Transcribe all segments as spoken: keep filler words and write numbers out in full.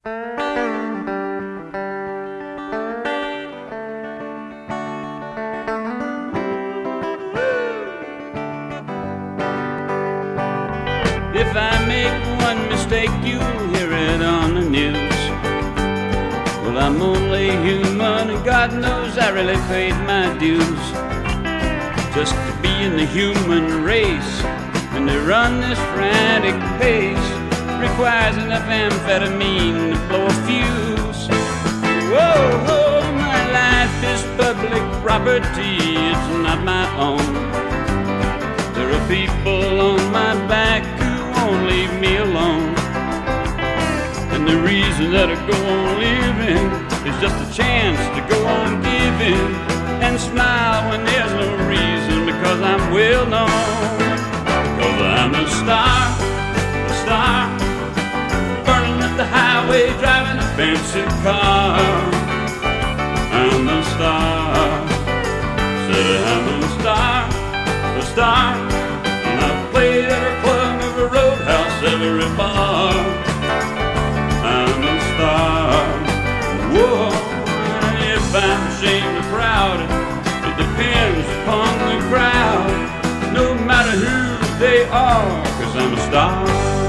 If I make one mistake, you'll hear it on the news. Well, I'm only human, and God knows I really paid my dues just to be in the human race. And to run this frantic pace requires enough amphetamine to blow a fuse. Whoa, whoa, my life is public property, it's not my own. There are people on my back who won't leave me alone. And the reason that I go on living is just a chance to go on giving and smile when there's no reason, because I'm well known. Because I'm a star, a star, burning up the highway, driving a fancy car. I'm a star, said I'm a star, a star, and I played every club, every roadhouse, every bar. I'm a star, whoa, and if I'm ashamed or proud, it depends upon the crowd, no matter who they are, 'cause I'm a star.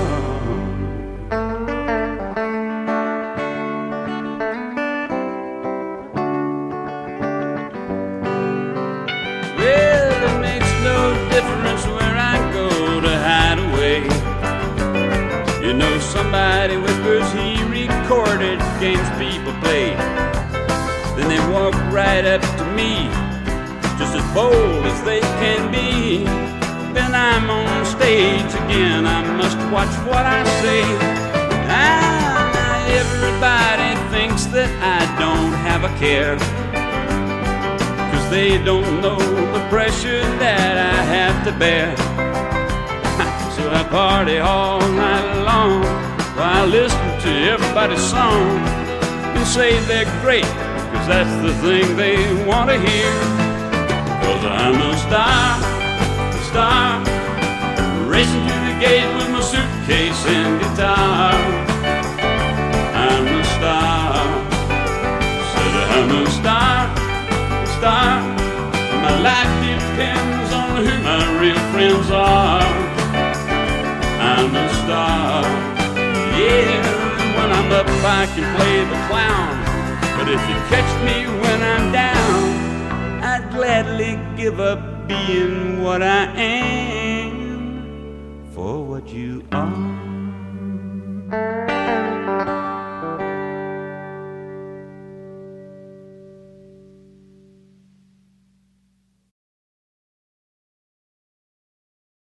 Well, it makes no difference where I go to hide away. You know, somebody whispers he recorded games people play. Then they walk right up to me, just as bold as they can be. Then I'm on stage again, I must watch what I say. Ah, now everybody thinks that I don't have a care, 'cause they don't know the pressure that I have to bear. So I party all night long while I listen to everybody's song and say they're great, 'cause that's the thing they want to hear. 'Cause I'm a star, star, racing through the gate with my suitcase and guitar. I'm a star, said I'm a star, star. My life depends on who my real friends are. I'm a star, yeah. When I'm up I can play the clown, but if you catch me when I'm down, I'd gladly give up being what I am for what you are.